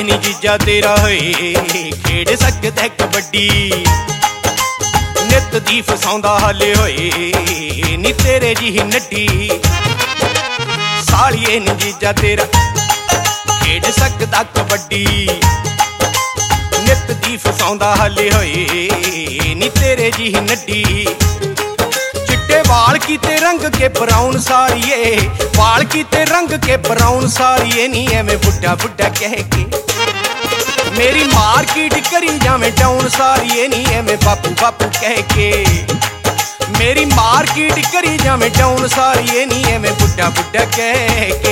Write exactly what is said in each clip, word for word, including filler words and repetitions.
नी जीजा तेरा होए खेड़ सकदा कबड्डी नित दी फसाउंदा हाले होए नी तेरे जी नड्डी सालिए नी जीजा तेरा खेड़ सकदा कबड्डी नित दी फसाउंदा हाले होए नी तेरे जी नड्डी चिट्टे वाल कीते रंग के ब्राउन सारिए वाल कीते रंग के ब्राउन सारिए नी एवें बुड्ढा बुड्ढा कह के मेरी मार्केट करी जावे डाउन सारिए नी एवें बापू बापू कह के मेरी मार्केट करी जावे डाउन सारिए नी एवें बुड्ढा बुड्ढा कह के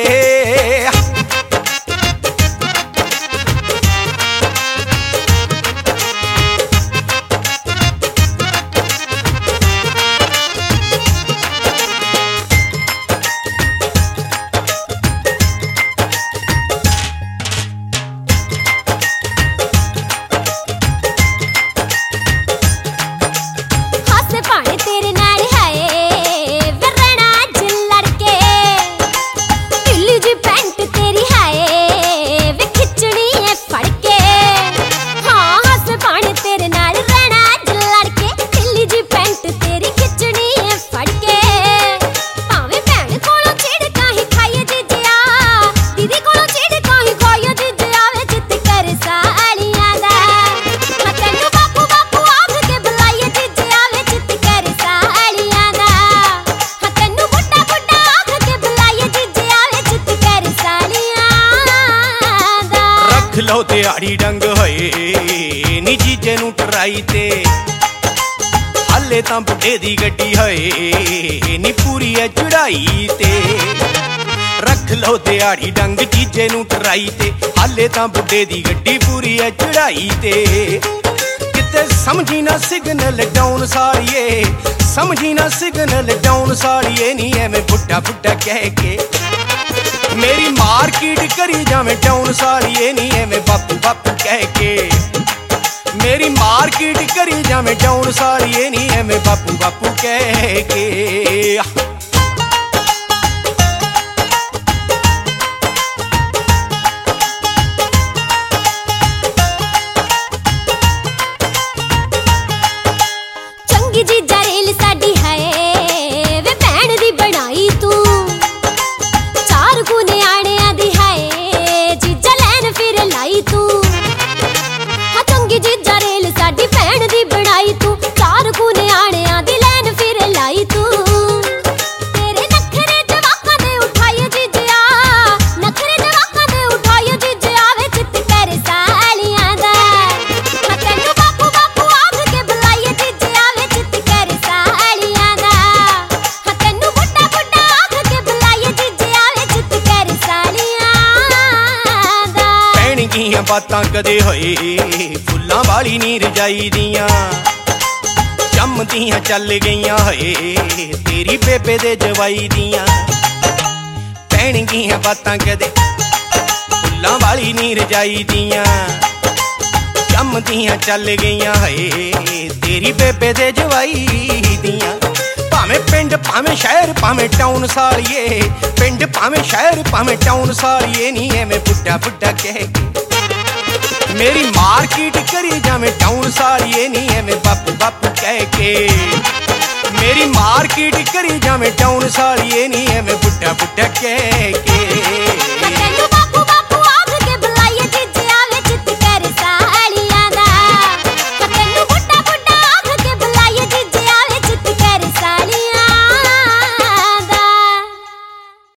लो दिहाड़ी डंग होए नी जीजे नू टराई ते हाले तां बुड्ढे दी गड्डी होए नी पूरी है चढ़ाई ते रख लो दिहाड़ी डंग जीजे नू टराई ते हाले तां बुड्ढे दी गड्डी पूरी है चढ़ाई ते किते समझी ना सिग्नल डाउन सारिए समझी ना सिग्नल डाउन सारिए नी एवें बुड्ढा बुड्ढा कह के मेरी मार्केट करी जावे डाउन सारिए नी एवें बापू बापू कह के मेरी मार्केट करी जावे डाउन सारिए नी एवें बापू बापू कह के चंगी जीजा रेल साडी है वे भैन दी बनाई तू जीजा रेल साडी भैन दी बनाई तू चार गुने आणियां दी लैन फिर लाई तू तेरे नखरे जवाकां दे उठाई जीजा नखरे जवाकां दे उठाई जीजा वे चित कर सालियां दा मैं तैनू बापू बापू आख के बुलाई जीजा वे चित कर सालियां दा मैं तैनू बुड्ढा बुड्ढा आख के बुलाई जीजा वे चित कर सालियां दा भैन गियां बातां कदे होए फुल्लां वाली नी रजाई दियां जमदियां चल गईयां है तेरी बेबे दे जवाई दियां भैन गियां बातां कदे फुल्लां वाली नी रजाई दियां जमदियां चल गईयां है तेरी बेबे दे जवाई दियां भावें पिंड भावें शहर भावें टाउन सारिए पिंड भावें शहर भावें टाउन सारिए नी एवें बुड्ढा बुड्ढा कह के मेरी मार्केट करी जावे टाउन सारिए नी एवें बापू बापू कह के मेरी मार्केट करी जावे टाउन सारिए नी एवें बुड्ढा बुड्ढा कह के